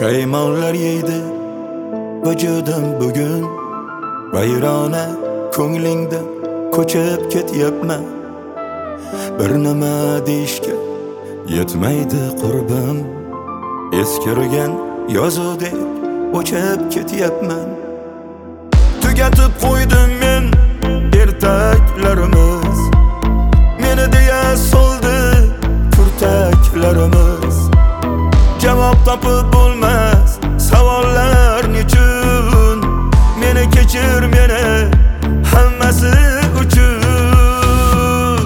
Pushaymonlar yeydi vujudim bugun, vayrona ko'nglingda ko'chib ketyapman. Bir nima deyishga yetmaydi qurbim, eskirgan yozuvdek o'chib ketyapman. Tugatib qo'ydim men ertaklarimiz, meni deya soldi kurtaklarimiz. Javob topib bo'lmas savollar nechun, meni kechir meni hammasi uchun.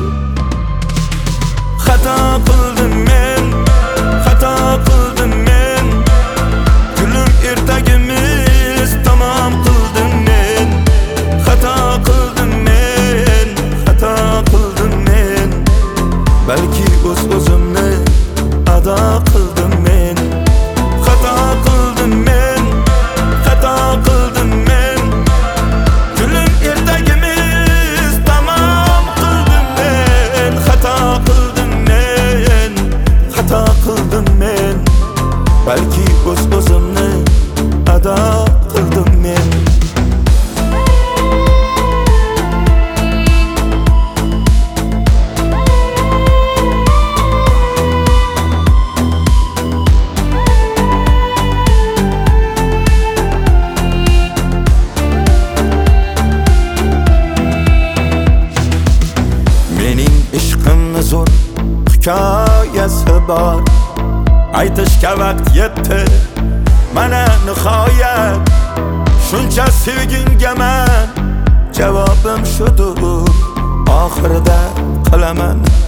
Xato qildim men, xato qildim men, gulim ertagimiz tamom qildim men. Xato qildim men, xato qildim men, balki o'zimni ado qildim men. Xato qildim men, xato qildim men, gulim ertagimiz tamom qildim men. Xato qildim men, xato qildim men, balki o'zimni ado qildim men. Mening ishqimni zo'r hikoyasi bor, aytishga vaqt yetdi mana nihoyat. Shuncha sevgingga men javobim shudur, oxirida qilaman